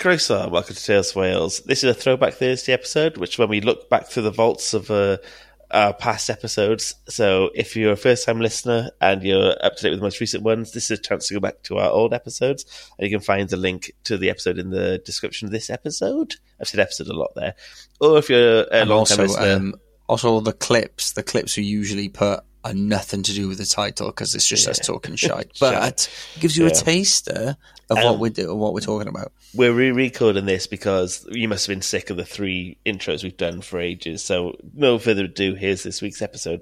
Croeso, welcome to Tales of Wales. This is a Throwback Thursday episode, which when we look back through the vaults of our past episodes. So if you're a first-time listener and you're up to date with the most recent ones, this is a chance to go back to our old episodes, and you can find the link to the episode in the description of this episode. I've said episode a lot there. Or if you're a long-time listener... Also, the clips we usually put are nothing to do with the title because it's just us talking shite. But it gives you a taster of what we're talking about. We're re-recording this because you must have been sick of the 3 intros we've done for ages. So no further ado, here's this week's episode.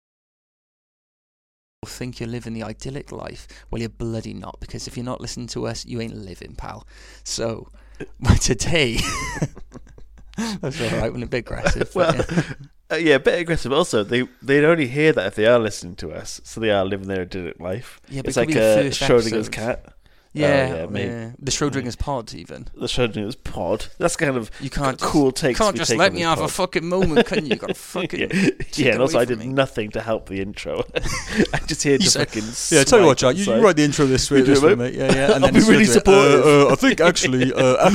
Think you're living the idyllic life. Well, you're bloody not, because if you're not listening to us, you ain't living, pal. So today... That's all right, when a bit aggressive. Yeah, a bit aggressive. Also, they'd only hear that if they are listening to us, so they are living their idyllic life. Yeah, but it's like a Schrodinger's cat. Yeah, the Schrodinger's pod, even. The Schrodinger's pod. That's kind of you can't cool takes. You can't just let me have a fucking moment, can you? You got to fucking. And also I did nothing to help the intro. I just heard the fucking. Yeah, tell you what, Jack, you write the intro this week, mate. Yeah. And then I'll be really supportive. I think actually.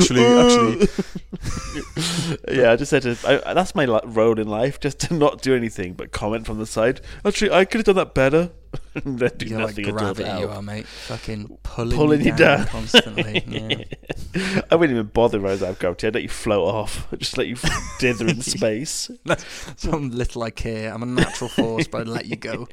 Yeah, I just said that's my role in life, just to not do anything but comment from the side. Actually, I could have done that better. And then do You're nothing like gravity, at all. You are, mate. Fucking pulling you down constantly. Yeah. I wouldn't even bother when I was out of gravity. I'd let you float off. I'd just let you dither in space. Some little I care. I'm a natural force, but I'd let you go.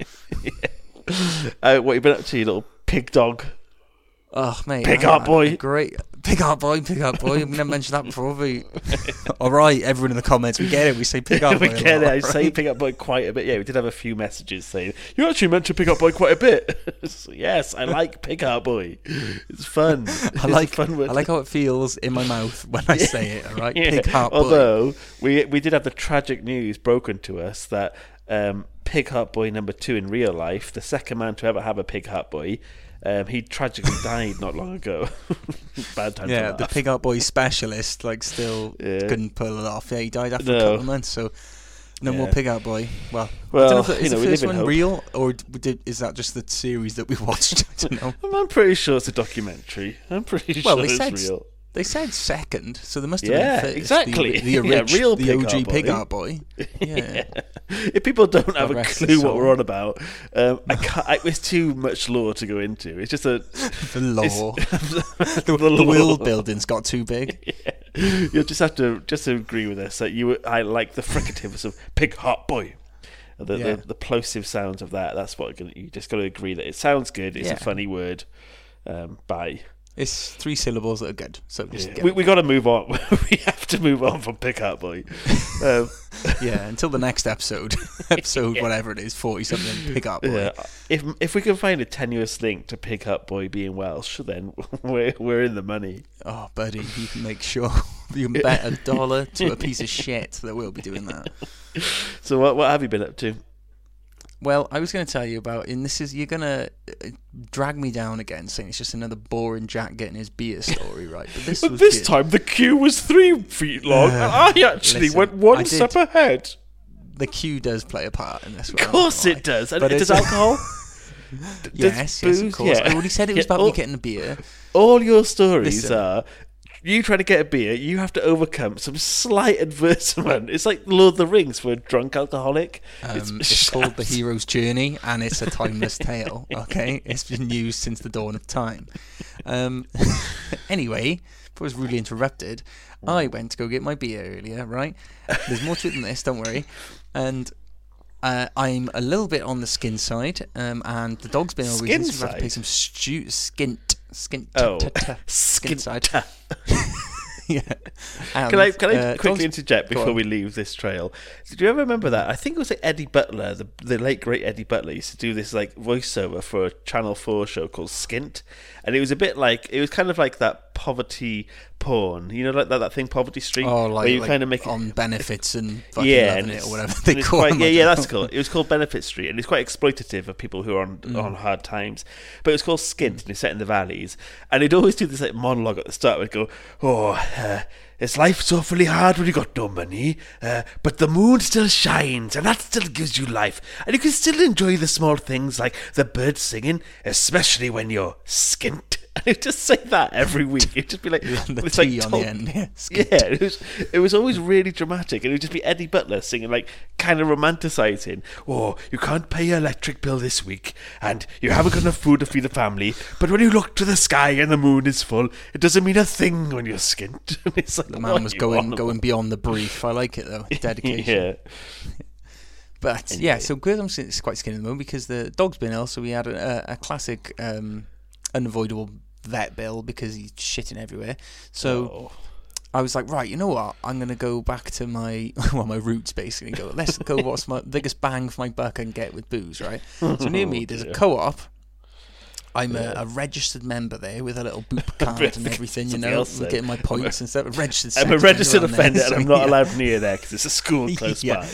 What you been up to, you little pig dog? Oh, mate. Pig Heart Boy. Great. Pig Heart Boy. I've never mentioned that before, have we? All right, everyone in the comments, we get it. We say Pig Heart Boy. We get it. I say Pig Heart Boy quite a bit. Yeah, we did have a few messages saying, you actually mentioned Pig Heart Boy quite a bit. So, yes, I like Pig Heart Boy. It's fun. I like how it feels in my mouth when I say it, all right? Yeah. Pig Heart Boy. Although, we did have the tragic news broken to us that Pig Heart Boy number 2 in real life, the second man to ever have a Pig Heart Boy, he tragically died not long ago. Bad time. Yeah, the Pig Heart Boy specialist, still couldn't pull it off. Yeah, he died after a couple of months, so no more Pig Heart Boy. Well, I don't know if is the first one real, or is that just the series that we watched? I don't know. I'm pretty sure it's a documentary. I'm pretty sure it's real. They said second, so there must have been first. Exactly. The real OG Pig Heart Boy. Yeah. If people don't have a clue what we're on about, it's too much lore to go into. It's just the lore. The world building's got too big. Yeah. You'll just have to agree with us that I like the fricatives of Pig Heart Boy. The plosive sounds of that. That's what you just got to agree that it sounds good. It's a funny word. Bye. It's 3 syllables that are good. So just we got to move on. We have to move on from Pig Heart Boy. Until the next episode, whatever it is, 40-something Pig Heart Boy. Yeah. If we can find a tenuous link to Pig Heart Boy being Welsh, then we're in the money. Oh, buddy, you can make sure you can bet $1 to a piece of shit that we'll be doing that. So what have you been up to? Well, I was going to tell you about, and you're going to drag me down again, saying it's just another boring Jack getting his beer story, right? But this time the queue was 3 feet long, and I actually went one step ahead. The queue does play a part in this one. Of course it does. And does alcohol? Yes, of course. I already said it was about me getting a beer. All your stories are... You try to get a beer, you have to overcome some slight adversity. It's like Lord of the Rings for a drunk alcoholic. It's called The Hero's Journey, and it's a timeless tale, okay? It's been used since the dawn of time. Anyway, before I was rudely interrupted, I went to go get my beer earlier, right? There's more to it than this, don't worry. And I'm a little bit on the skin side, and the dog's been over, so we have to pay some skint side. Yeah. Can I quickly interject before we leave this trail? Did you ever remember that? I think it was like Eddie Butler, the late great Eddie Butler, used to do this voiceover for a Channel 4 show called Skint, and it was kind of like that poverty porn, like that thing Poverty Street, where you kind of make on benefits and fucking loving it or whatever they call it. Yeah, that's cool. It was called Benefit Street, and it's quite exploitative of people who are on hard times. But it was called Skint, and it's set in the valleys, and he'd always do this monologue at the start. Would go, it's life's awfully hard when you got no money, but the moon still shines, and that still gives you life, and you can still enjoy the small things like the birds singing, especially when you're skint. And he'd just say that every week. He'd just be like, the it's T like on the end. Yeah, it was always really dramatic, and it would just be Eddie Butler singing, like, kind of romanticising. Oh, you can't pay your electric bill this week, and you haven't got enough food to feed the family. But when you look to the sky and the moon is full, it doesn't mean a thing when you're skint. It's like, the man was going beyond the brief. I like it though. Dedication. Yeah. But anyway. Yeah, so Gwyddon's quite skinny at the moment because the dog's been ill, so we had a classic unavoidable vet bill because he's shitting everywhere. So I was like, right, you know what? I'm going to go back to my roots, basically. Let's go what's my biggest bang for my buck and get with booze, right? So near me, there's a co-op. I'm a registered member there with a little boop card and everything, you know, getting my points and stuff. I'm a registered offender and I'm not allowed near there because it's a school close by.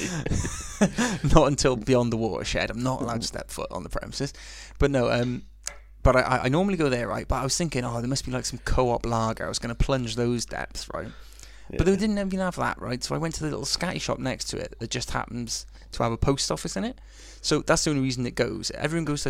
Not until beyond the watershed. I'm not allowed to step foot on the premises. But no, but I normally go there, right? But I was thinking, there must be like some co-op lager. I was going to plunge those depths, right? Yeah. But they didn't even have that, right? So I went to the little scatty shop next to it that just happens to have a post office in it. So that's the only reason it goes. Everyone goes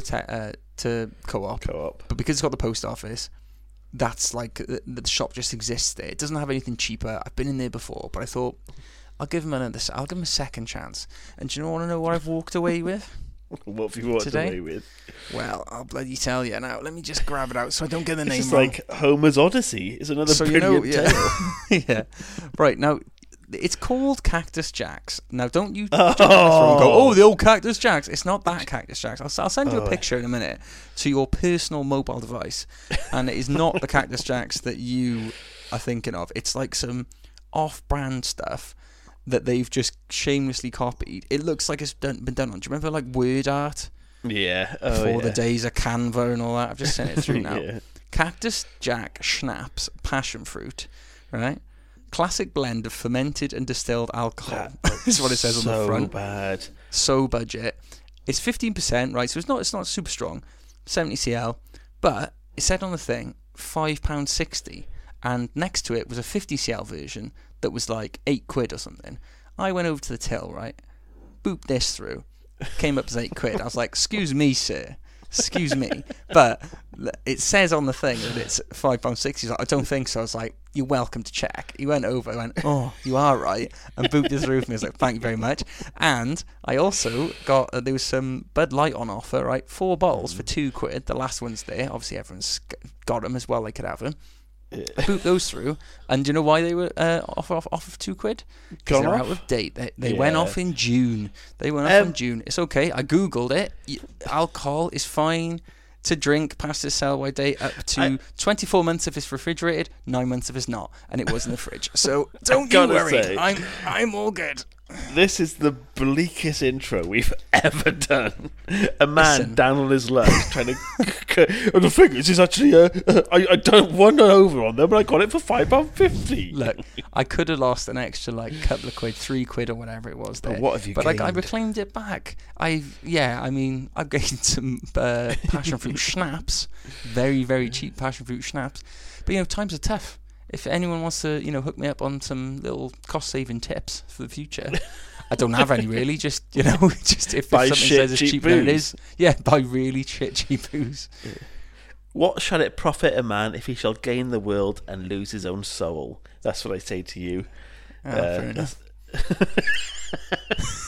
to co-op. But because it's got the post office, that's like the shop just exists there. It doesn't have anything cheaper. I've been in there before, but I thought I'll give him a second chance. And do you want to know what I've walked away with? What have you walked away with? Well, I'll bloody tell you now. Let me just grab it out so I don't get the name it's wrong. Like Homer's Odyssey. It's another brilliant tale. Yeah. Right, now, it's called Cactus Jacks. Now, don't you jump and go, the old Cactus Jacks. It's not that Cactus Jacks. I'll send you a picture in a minute to your personal mobile device. And it is not the Cactus Jacks that you are thinking of. It's like some off-brand stuff that they've just shamelessly copied. It looks like it's been done on. Do you remember like word art? Yeah. Before the days of Canva and all that. I've just sent it through now. Yeah. Cactus Jack Schnapps Passion Fruit, right? Classic blend of fermented and distilled alcohol. That's what it says on the front. So bad. So budget. It's 15%, right? So it's not super strong. 70 cl, but it said on the thing £5.60, and next to it was a 50 cl version that was like £8 or something. I went over to the till, right? Booped this through. Came up as £8. I was like, excuse me, sir. Excuse me. But it says on the thing that it's £5.60. He's like, I don't think so. I was like, you're welcome to check. He went over and went, oh, you are right. And booped it through for me. I was like, thank you very much. And I also got, there was some Bud Light on offer, right? 4 bottles for £2. The last one's there. Obviously, everyone's got them as well. They could have them. I booped those through, and do you know why they were off of £2? Because they're out of date. They went off in June. They went off in June. It's okay. I googled it. Alcohol is fine to drink past its sell-by date up to 24 months if it's refrigerated, 9 months if it's not, and it was in the fridge. So don't you worry. I'm all good. This is the bleakest intro we've ever done. A man down on his luck trying to. And the thing is actually, I don't want an over on them, but I got it for £5.50. Look, I could have lost an extra couple of quid, £3 or whatever it was there. But what have you gained? But I reclaimed it back. I've gained some passion fruit schnapps, very very cheap passion fruit schnapps. But times are tough. If anyone wants to, hook me up on some little cost-saving tips for the future, I don't have any really. Just if something says it's cheap, then it is. Yeah, buy really cheap booze. Yeah. What shall it profit a man if he shall gain the world and lose his own soul? That's what I say to you. Fair enough.